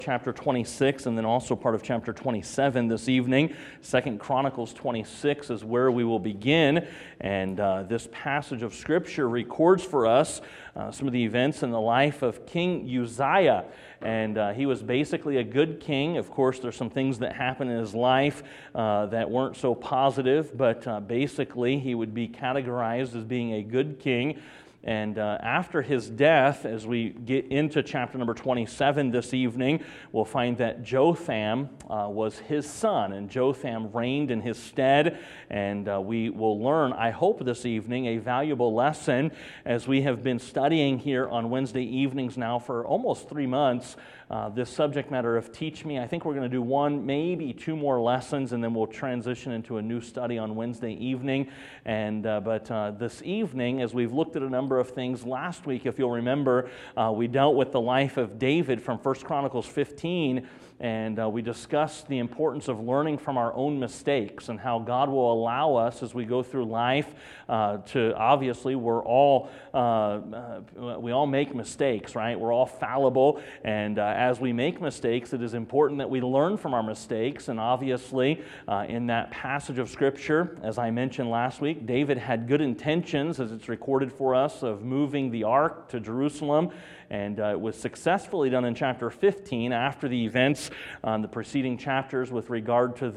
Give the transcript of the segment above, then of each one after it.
chapter 26 and then also part of chapter 27 this evening. 2 Chronicles 26 is where we will begin, and this passage of Scripture records for us some of the events in the life of King Uzziah. And he was basically a good king. Of course, there's some things that happened in his life that weren't so positive, but basically he would be categorized as being a good king. And after his death, as we get into chapter number 27 this evening, we'll find that Jotham was his son, and Jotham reigned in his stead. And we will learn, I hope this evening, a valuable lesson as we have been studying here on Wednesday evenings now for almost 3 months. This subject matter of Teach Me. I think we're going to do one, maybe 2 more lessons, and then we'll transition into a new study on Wednesday evening. And but this evening, as we've looked at a number of things last week, if you'll remember, we dealt with the life of David from 1 Chronicles 15, and we discussed the importance of learning from our own mistakes and how God will allow us as we go through life to, obviously, we all make mistakes, right? We're all fallible, and as we make mistakes, it is important that we learn from our mistakes. And obviously, in that passage of Scripture, as I mentioned last week, David had good intentions, as it's recorded for us, of moving the ark to Jerusalem. And it was successfully done in chapter 15 after the events on the preceding chapters with regard to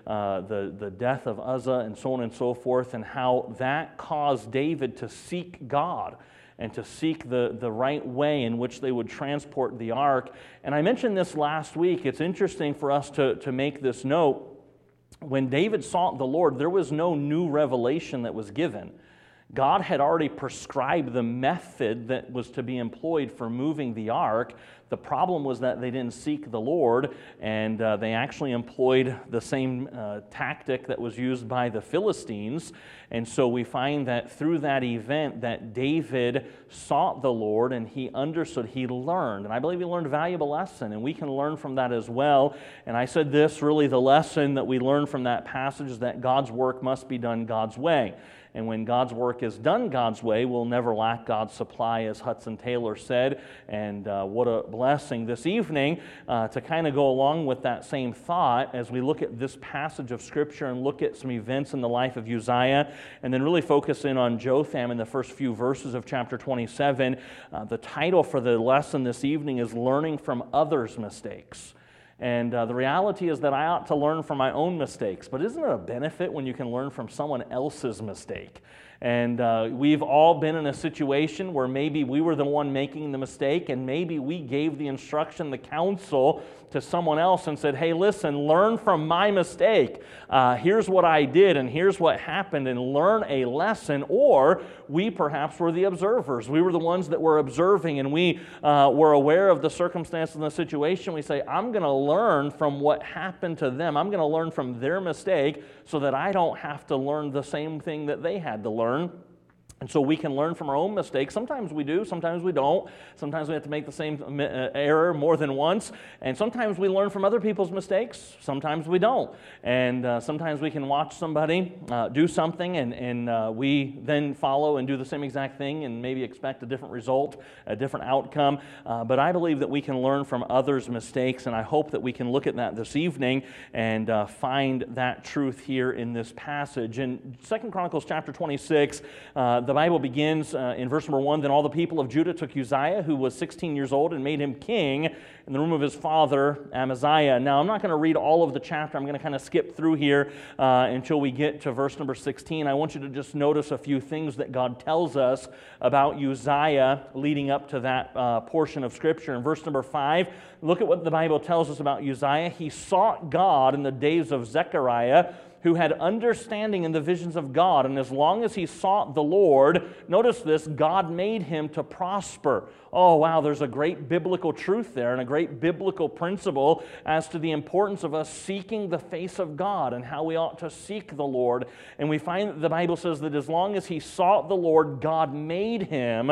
the death of Uzzah and so on and so forth, and how that caused David to seek God and to seek the right way in which they would transport the ark. And I mentioned this last week. It's interesting for us to make this note. When David sought the Lord, there was no new revelation that was given. God had already prescribed the method that was to be employed for moving the ark. The problem was that they didn't seek the Lord, and they actually employed the same tactic that was used by the Philistines. And so we find that through that event that David sought the Lord, and he understood, he learned. And I believe he learned a valuable lesson, and we can learn from that as well. And I said this, really the lesson that we learn from that passage is that God's work must be done God's way. And when God's work is done God's way, we'll never lack God's supply, as Hudson Taylor said. And what a blessing this evening to kind of go along with that same thought as we look at this passage of Scripture and look at some events in the life of Uzziah, and then really focus in on Jotham in the first few verses of chapter 27. The title for the lesson this evening is Learning from Others' Mistakes. And the reality is that I ought to learn from my own mistakes. But isn't it a benefit when you can learn from someone else's mistake? And we've all been in a situation where maybe we were the one making the mistake, and maybe we gave the instruction, the counsel to someone else and said, hey, listen, learn from my mistake. Here's what I did, and here's what happened, and learn a lesson. Or we perhaps were the observers. We were the ones that were observing, and we were aware of the circumstances and the situation. We say, I'm going to learn from what happened to them. I'm going to learn from their mistake so that I don't have to learn the same thing that they had to learn. And so we can learn from our own mistakes. Sometimes we do, sometimes we don't. Sometimes we have to make the same error more than once. And sometimes we learn from other people's mistakes. Sometimes we don't. And sometimes we can watch somebody do something, and we then follow and do the same exact thing and maybe expect a different result, a different outcome. But I believe that we can learn from others' mistakes, and I hope that we can look at that this evening and find that truth here in this passage. In 2 Chronicles chapter 26, the Bible begins in verse number 1, Then all the people of Judah took Uzziah, who was 16 years old, and made him king in the room of his father, Amaziah. Now, I'm not going to read all of the chapter. I'm going to kind of skip through here until we get to verse number 16. I want you to just notice a few things that God tells us about Uzziah leading up to that portion of Scripture. In verse number 5, look at what the Bible tells us about Uzziah. He sought God in the days of Zechariah, who had understanding in the visions of God, and as long as he sought the Lord, notice this, God made him to prosper. Oh, wow, there's a great biblical truth there and a great biblical principle as to the importance of us seeking the face of God and how we ought to seek the Lord. And we find that the Bible says that as long as he sought the Lord, God made him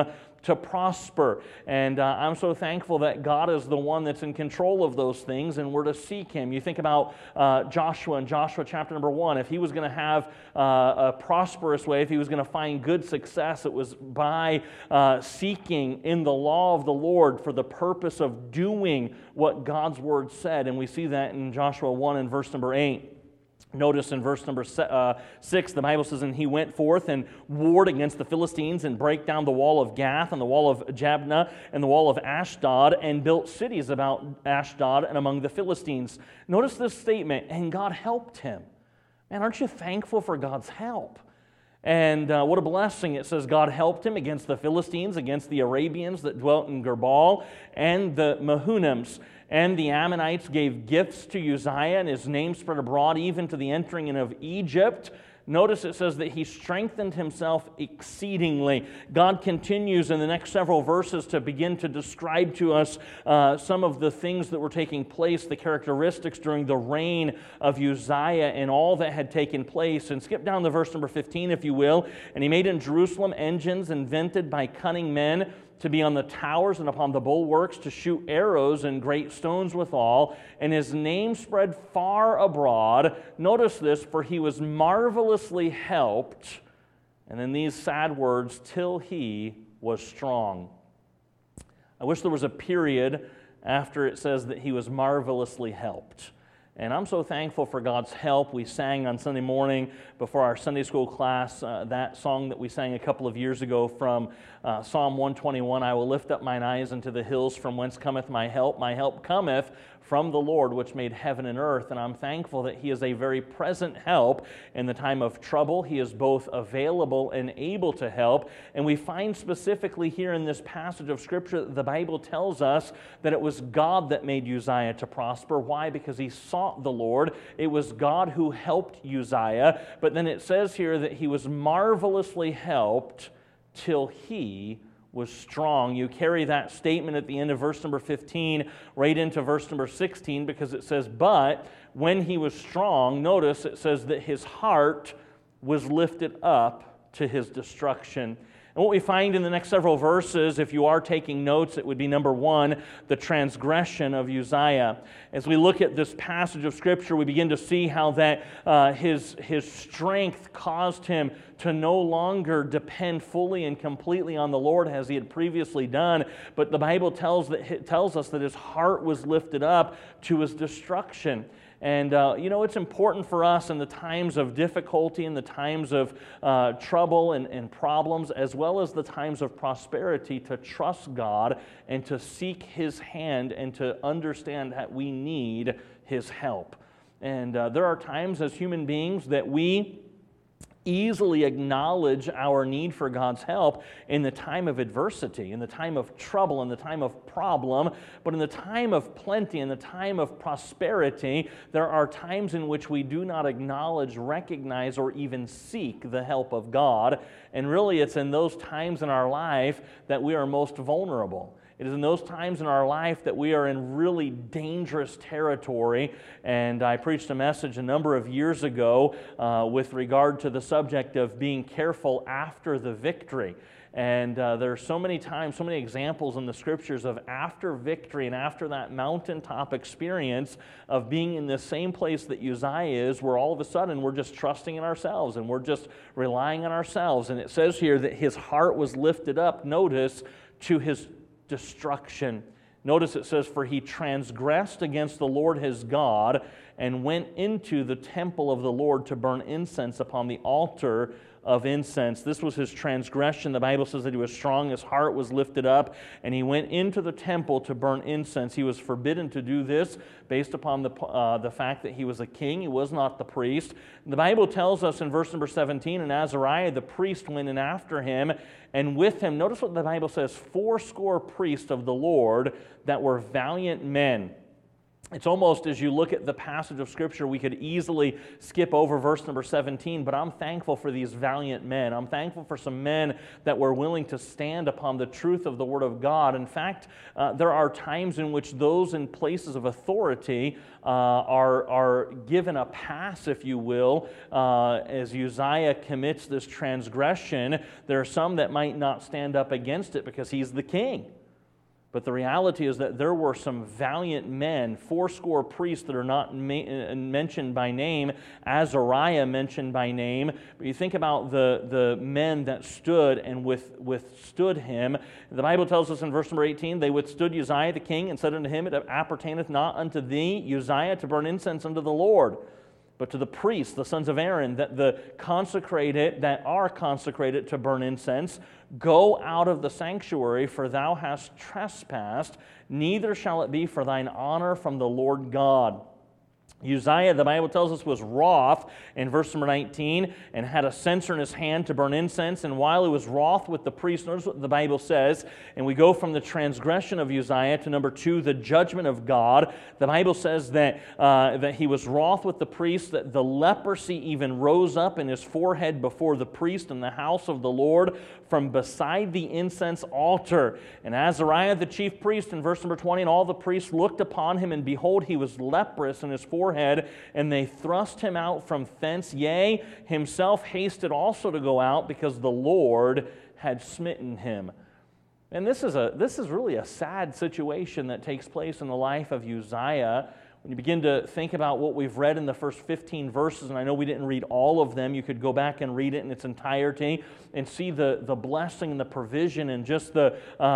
to prosper. And I'm so thankful that God is the one that's in control of those things, and we're to seek Him. You think about Joshua in Joshua chapter number 1. If he was going to have a prosperous way, if he was going to find good success, it was by seeking in the law of the Lord for the purpose of doing what God's Word said. And we see that in Joshua 1 and verse number 8. Notice in verse number 6, the Bible says, "And he went forth and warred against the Philistines and brake down the wall of Gath and the wall of Jabneh and the wall of Ashdod and built cities about Ashdod and among the Philistines." Notice this statement, "And God helped him." Man, aren't you thankful for God's help? And what a blessing. It says God helped him against the Philistines, against the Arabians that dwelt in Gerbal, and the Mehunims. And the Ammonites gave gifts to Uzziah, and his name spread abroad even to the entering in of Egypt. Notice it says that he strengthened himself exceedingly. God continues in the next several verses to begin to describe to us some of the things that were taking place, the characteristics during the reign of Uzziah and all that had taken place. And skip down to verse number 15, if you will. "And he made in Jerusalem engines invented by cunning men, to be on the towers and upon the bulwarks, to shoot arrows and great stones withal. And his name spread far abroad." Notice this, "for he was marvelously helped." And then these sad words, "till he was strong." I wish there was a period after it says that he was marvelously helped. And I'm so thankful for God's help. We sang on Sunday morning before our Sunday school class that song that we sang a couple of years ago from Psalm 121, "I will lift up mine eyes unto the hills, from whence cometh my help. My help cometh from the Lord, which made heaven and earth." And I'm thankful that He is a very present help in the time of trouble. He is both available and able to help. And we find specifically here in this passage of Scripture that the Bible tells us that it was God that made Uzziah to prosper. Why? Because he sought the Lord. It was God who helped Uzziah. But then it says here that he was marvelously helped till he was strong. You carry that statement at the end of verse number 15 right into verse number 16, because it says, "But when he was strong," notice it says that his heart was lifted up to his destruction. And what we find in the next several verses, if you are taking notes, it would be number 1, the transgression of Uzziah. As we look at this passage of Scripture, we begin to see how that his strength caused him to no longer depend fully and completely on the Lord as he had previously done. But the Bible tells us that his heart was lifted up to his destruction. And, it's important for us in the times of difficulty, in the times of trouble and problems, as well as the times of prosperity, to trust God and to seek His hand and to understand that we need His help. And there are times as human beings that we easily acknowledge our need for God's help in the time of adversity, in the time of trouble, in the time of problem. But in the time of plenty, in the time of prosperity, there are times in which we do not acknowledge, recognize, or even seek the help of God. And really, it's in those times in our life that we are most vulnerable. It is in those times in our life that we are in really dangerous territory. And I preached a message a number of years ago with regard to the subject of being careful after the victory. And there are so many times, so many examples in the Scriptures of after victory and after that mountaintop experience of being in the same place that Uzziah is, where all of a sudden we're just trusting in ourselves and we're just relying on ourselves. And it says here that his heart was lifted up, notice, to his destruction. Notice it says, "For he transgressed against the Lord his God and went into the temple of the Lord to burn incense upon the altar of incense." This was his transgression. The Bible says that he was strong, his heart was lifted up, and he went into the temple to burn incense. He was forbidden to do this based upon the fact that he was a king. He was not the priest. The Bible tells us in verse number 17, "And Azariah the priest went in after him, and with him," notice what the Bible says, "fourscore priests of the Lord that were valiant men." It's almost, as you look at the passage of Scripture, we could easily skip over verse number 17, but I'm thankful for these valiant men. I'm thankful for some men that were willing to stand upon the truth of the Word of God. In fact, there are times in which those in places of authority are given a pass, if you will, as Uzziah commits this transgression. There are some that might not stand up against it because he's the king. But the reality is that there were some valiant men, 80 priests that are not mentioned by name, Azariah mentioned by name. But you think about the men that stood and withstood him. The Bible tells us in verse number 18, they withstood Uzziah the king and said unto him, It appertaineth not unto thee, Uzziah, to burn incense unto the Lord, but to the priests, the sons of Aaron, that are consecrated to burn incense. Go out of the sanctuary, for thou hast trespassed, neither shall it be for thine honor from the Lord God. Uzziah, the Bible tells us, was wroth in verse number 19 and had a censer in his hand to burn incense. And while he was wroth with the priest, notice what the Bible says, and we go from the transgression of Uzziah to number 2, the judgment of God. The Bible says that he was wroth with the priest, that the leprosy even rose up in his forehead before the priest in the house of the Lord from beside the incense altar. And Azariah the chief priest, in verse number 20, and all the priests looked upon him, and behold, he was leprous in his forehead, and they thrust him out from thence. Yea, himself hasted also to go out, because the Lord had smitten him. And this is really a sad situation that takes place in the life of Uzziah. When you begin to think about what we've read in the first 15 verses, and I know we didn't read all of them, you could go back and read it in its entirety and see the blessing and the provision and just the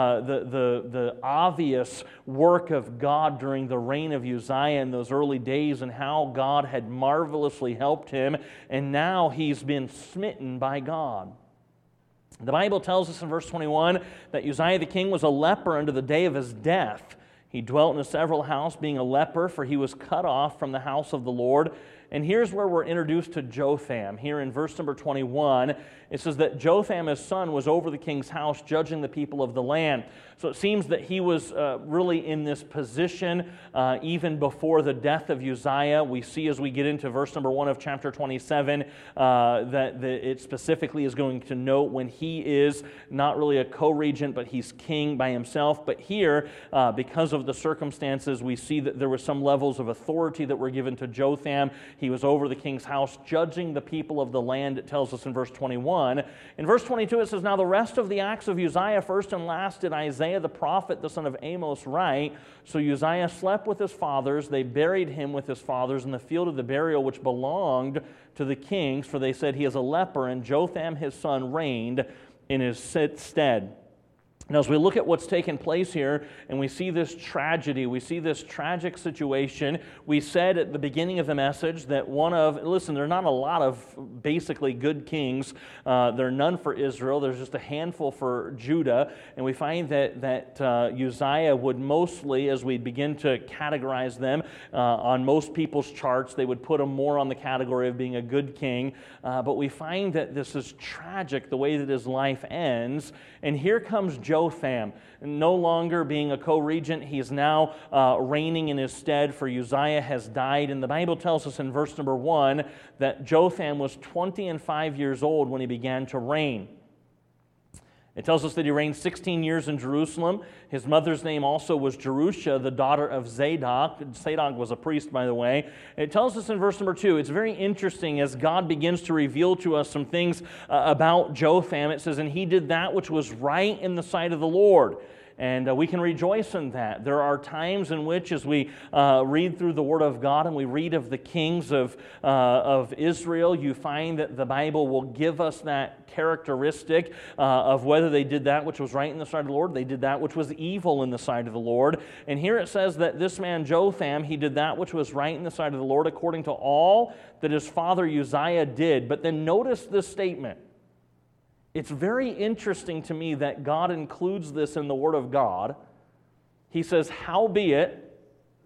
obvious work of God during the reign of Uzziah in those early days and how God had marvelously helped him, and now he's been smitten by God. The Bible tells us in verse 21 that Uzziah the king was a leper unto the day of his death. He dwelt in a several house, being a leper, for he was cut off from the house of the Lord. And here's where we're introduced to Jotham. Here in verse number 21, it says that Jotham, his son, was over the king's house, judging the people of the land. So it seems that he was really in this position even before the death of Uzziah. We see as we get into verse number 1 of chapter 27 that it specifically is going to note when he is not really a co-regent, but he's king by himself. But here, because of the circumstances, we see that there were some levels of authority that were given to Jotham. He was over the king's house, judging the people of the land, it tells us in verse 21. In verse 22, it says, Now the rest of the acts of Uzziah, first and last, did Isaiah the prophet, the son of Amos, write. So Uzziah slept with his fathers. They buried him with his fathers in the field of the burial which belonged to the kings, for they said, He is a leper, and Jotham his son reigned in his stead. Now, as we look at what's taken place here, and we see this tragedy, we see this tragic situation, we said at the beginning of the message that listen, there are not a lot of basically good kings. There are none for Israel. There's just a handful for Judah. And we find that Uzziah would mostly, as we begin to categorize them on most people's charts, they would put him more on the category of being a good king. But we find that this is tragic, the way that his life ends. And here comes Jotham, no longer being a co-regent. He is now reigning in his stead, for Uzziah has died. And the Bible tells us in verse number 1 that Jotham was 25 years old when he began to reign. It tells us that he reigned 16 years in Jerusalem. His mother's name also was Jerusha, the daughter of Zadok. Zadok was a priest, by the way. And it tells us in verse number 2, it's very interesting as God begins to reveal to us some things about Jotham. It says, And he did that which was right in the sight of the Lord. And we can rejoice in that. There are times in which, as we read through the Word of God and we read of the kings of Israel, you find that the Bible will give us that characteristic of whether they did that which was right in the sight of the Lord, they did that which was evil in the sight of the Lord. And here it says that this man Jotham, he did that which was right in the sight of the Lord according to all that his father Uzziah did. But then notice this statement. It's very interesting to me that God includes this in the Word of God. He says, Howbeit,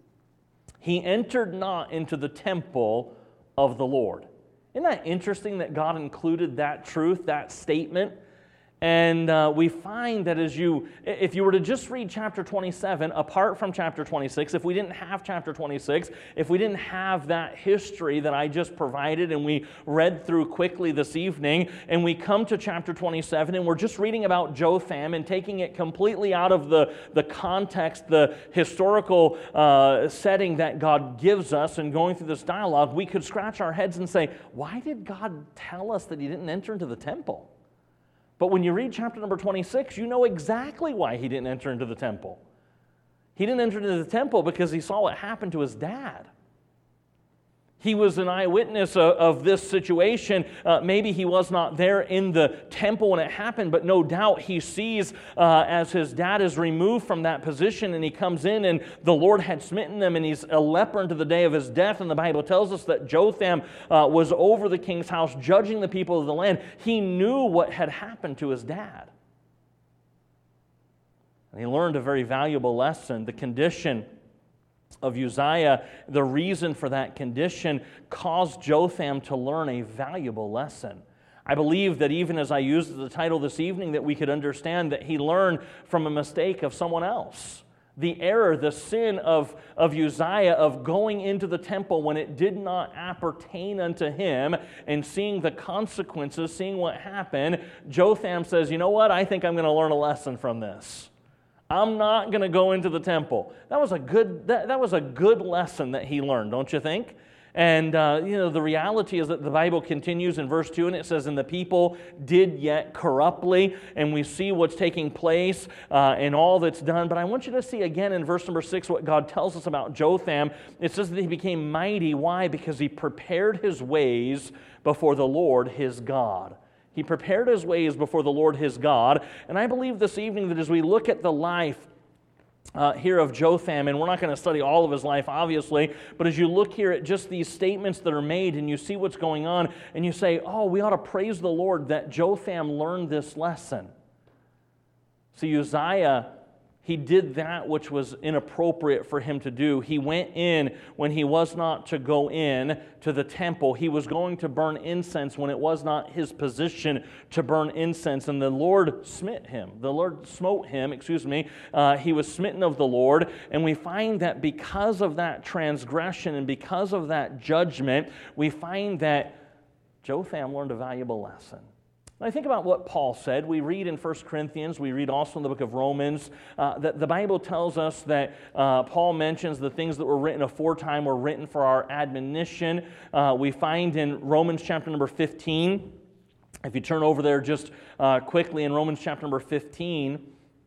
he entered not into the temple of the Lord. Isn't that interesting that God included that truth, that statement? And we find that if you were to just read chapter 27, apart from chapter 26, if we didn't have chapter 26, if we didn't have that history that I just provided and we read through quickly this evening, and we come to chapter 27 and we're just reading about Jotham and taking it completely out of the context, the historical setting that God gives us, and going through this dialogue, we could scratch our heads and say, why did God tell us that he didn't enter into the temple? But when you read chapter number 26, you know exactly why he didn't enter into the temple. He didn't enter into the temple because he saw what happened to his dad. He was an eyewitness of this situation. Maybe he was not there in the temple when it happened, but no doubt he sees as his dad is removed from that position, and he comes in, and the Lord had smitten them, and he's a leper unto the day of his death. And the Bible tells us that Jotham was over the king's house, judging the people of the land. He knew what had happened to his dad. And he learned a very valuable lesson. The condition of Uzziah, the reason for that condition, caused Jotham to learn a valuable lesson. I believe that even as I used the title this evening, that we could understand that he learned from a mistake of someone else. The error, the sin of Uzziah of going into the temple when it did not appertain unto him, and seeing the consequences, seeing what happened, Jotham says, you know what, I think I'm going to learn a lesson from this. I'm not going to go into the temple. That was a good lesson that he learned, don't you think? And the reality is that the Bible continues in verse 2, and it says, and the people did yet corruptly, and we see what's taking place and all that's done. But I want you to see again in verse number 6 what God tells us about Jotham. It says that he became mighty. Why? Because he prepared his ways before the Lord his God. He prepared his ways before the Lord his God. And I believe this evening that as we look at the life here of Jotham, and we're not going to study all of his life, obviously, but as you look here at just these statements that are made and you see what's going on, and you say, oh, we ought to praise the Lord that Jotham learned this lesson. See, Uzziah, he did that which was inappropriate for him to do. He went in when he was not to go in to the temple. He was going to burn incense when it was not his position to burn incense. And the Lord smote him. He was smitten of the Lord. And we find that because of that transgression and because of that judgment, we find that Jotham learned a valuable lesson. When I think about what Paul said, we read in 1 Corinthians, we read also in the book of Romans, that the Bible tells us that Paul mentions the things that were written aforetime were written for our admonition. We find in Romans chapter number 15, if you turn over there just quickly in Romans chapter number 15,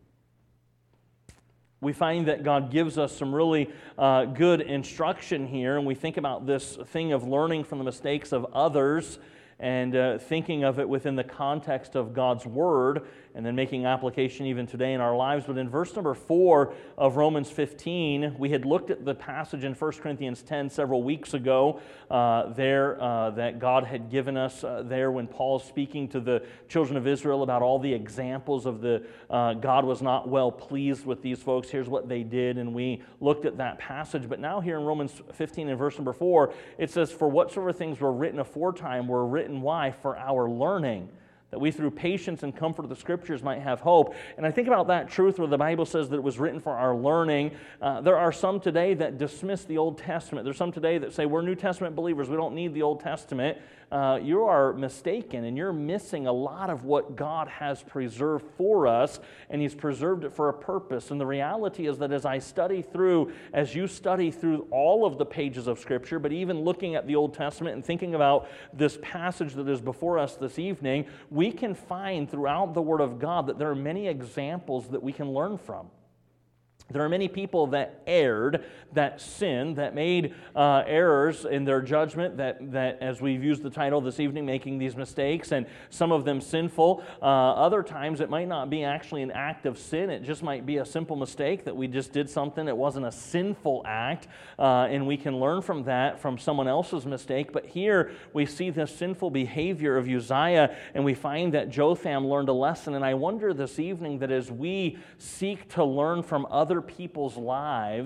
we find that God gives us some really good instruction here, and we think about this thing of learning from the mistakes of others, and thinking of it within the context of God's Word, and then making application even today in our lives. But in verse number 4 of Romans 15, we had looked at the passage in 1 Corinthians 10 several weeks ago that God had given us there when Paul's speaking to the children of Israel about all the examples of God was not well pleased with these folks. Here's what they did, and we looked at that passage. But now here in Romans 15 and verse number 4, it says, for whatsoever things were written aforetime were written, why? For our learning, that we through patience and comfort of the Scriptures might have hope. And I think about that truth where the Bible says that it was written for our learning. There are some today that dismiss the Old Testament. There's some today that say, we're New Testament believers, we don't need the Old Testament. You are mistaken, and you're missing a lot of what God has preserved for us, and He's preserved it for a purpose. And the reality is that as you study through all of the pages of Scripture, but even looking at the Old Testament and thinking about this passage that is before us this evening, we can find throughout the Word of God that there are many examples that we can learn from. There are many people that erred, that sinned, that made errors in their judgment, that as we've used the title this evening, making these mistakes, and some of them sinful. Other times it might not be actually an act of sin. It just might be a simple mistake that we just did something. It wasn't a sinful act, and we can learn from that, from someone else's mistake. But here we see this sinful behavior of Uzziah, and we find that Jotham learned a lesson. And I wonder this evening that as we seek to learn from other people's lives,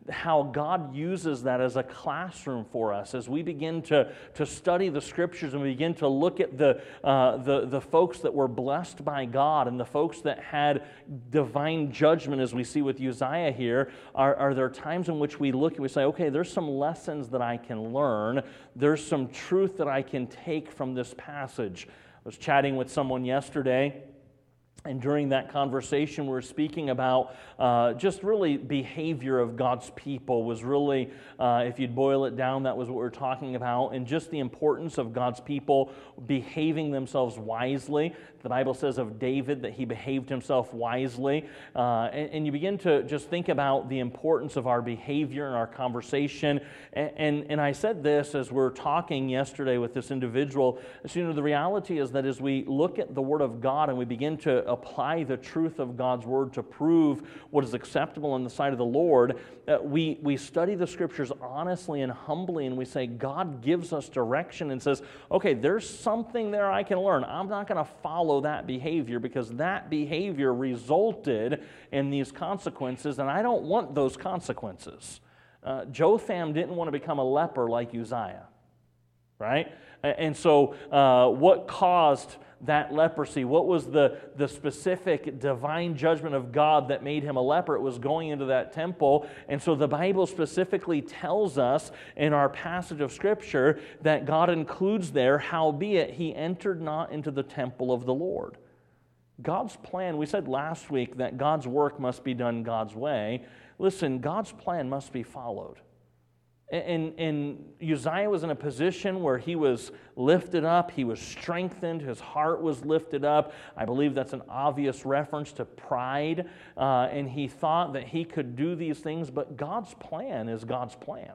how God uses that as a classroom for us as we begin to study the Scriptures and we begin to look at the folks that were blessed by God and the folks that had divine judgment, as we see with Uzziah here. Are there times in which we look and we say, okay, there's some lessons that I can learn. There's some truth that I can take from this passage. I was chatting with someone yesterday, and during that conversation, we were speaking about just really behavior of God's people was really, if you'd boil it down, that was what we were talking about, and just the importance of God's people behaving themselves wisely. The Bible says of David that he behaved himself wisely, and you begin to just think about the importance of our behavior and our conversation. And I said this as we're talking yesterday with this individual. So, the reality is that as we look at the Word of God and we begin to apply the truth of God's Word to prove what is acceptable in the sight of the Lord, we study the Scriptures honestly and humbly, and we say, God gives us direction and says, okay, there's something there I can learn. I'm not going to follow that behavior because that behavior resulted in these consequences, and I don't want those consequences. Jotham didn't want to become a leper like Uzziah, right? And so what caused that leprosy? What was the specific divine judgment of God that made him a leper? It was going into that temple. And so the Bible specifically tells us in our passage of Scripture that God includes there, howbeit he entered not into the temple of the Lord. God's plan, we said last week that God's work must be done God's way. Listen, God's plan must be followed. And Uzziah was in a position where he was lifted up, he was strengthened, his heart was lifted up. I believe that's an obvious reference to pride, and he thought that he could do these things, but God's plan is God's plan.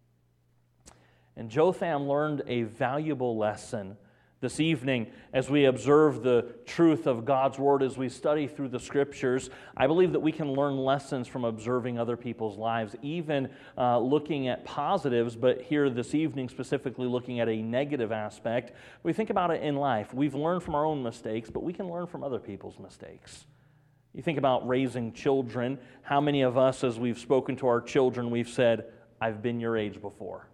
And Jotham learned a valuable lesson this evening as we observe the truth of God's Word, as we study through the Scriptures. I believe that we can learn lessons from observing other people's lives, even looking at positives, but here this evening specifically looking at a negative aspect. We think about it in life. We've learned from our own mistakes, but we can learn from other people's mistakes. You think about raising children. How many of us, as we've spoken to our children, we've said, I've been your age before.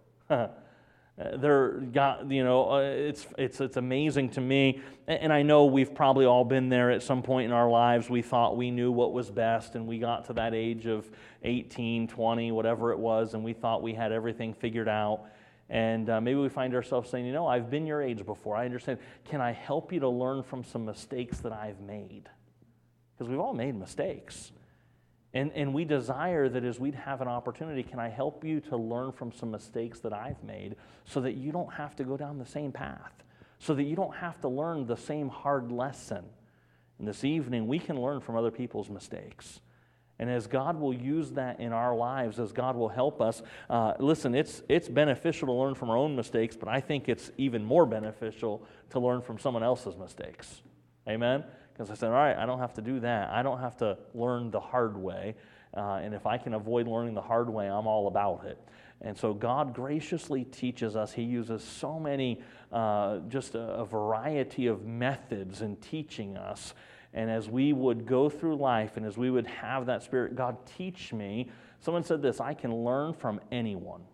It's amazing to me, and I know we've probably all been there at some point in our lives. We thought we knew what was best, and we got to that age of 18, 20, whatever it was, and we thought we had everything figured out. And maybe we find ourselves saying, I've been your age before. I understand. Can I help you to learn from some mistakes that I've made? Because we've all made mistakes. And we desire that as we'd have an opportunity, can I help you to learn from some mistakes that I've made so that you don't have to go down the same path, so that you don't have to learn the same hard lesson. And this evening, we can learn from other people's mistakes. And as God will use that in our lives, as God will help us, listen, it's beneficial to learn from our own mistakes, but I think it's even more beneficial to learn from someone else's mistakes. Amen? Because I said, all right, I don't have to do that. I don't have to learn the hard way. And if I can avoid learning the hard way, I'm all about it. And so God graciously teaches us. He uses so many, just a variety of methods in teaching us. And as we would go through life and as we would have that Spirit, God, teach me. Someone said this, I can learn from anyone.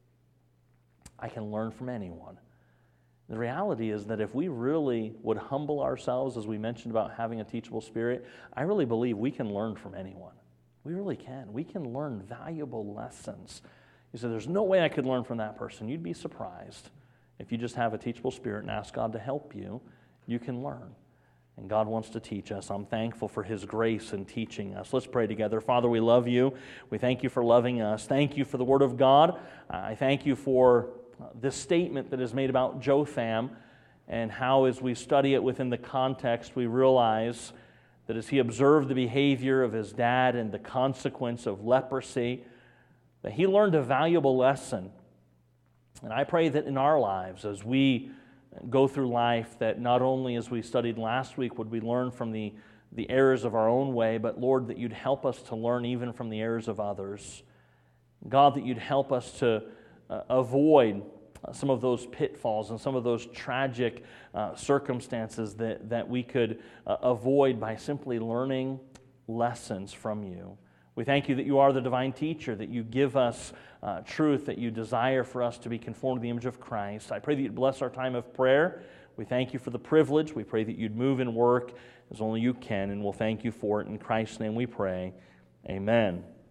I can learn from anyone. The reality is that if we really would humble ourselves, as we mentioned about having a teachable spirit, I really believe we can learn from anyone. We really can. We can learn valuable lessons. You say, there's no way I could learn from that person. You'd be surprised. If you just have a teachable spirit and ask God to help you, you can learn. And God wants to teach us. I'm thankful for His grace in teaching us. Let's pray together. Father, we love you. We thank you for loving us. Thank you for the Word of God. I thank you for this statement that is made about Jotham, and how as we study it within the context, we realize that as he observed the behavior of his dad and the consequence of leprosy, that he learned a valuable lesson. And I pray that in our lives, as we go through life, that not only as we studied last week would we learn from the errors of our own way, but Lord, that you'd help us to learn even from the errors of others. God, that you'd help us to avoid some of those pitfalls and some of those tragic circumstances that we could avoid by simply learning lessons from you. We thank you that you are the divine teacher, that you give us truth, that you desire for us to be conformed to the image of Christ. I pray that you'd bless our time of prayer. We thank you for the privilege. We pray that you'd move and work as only you can, and we'll thank you for it. In Christ's name we pray. Amen.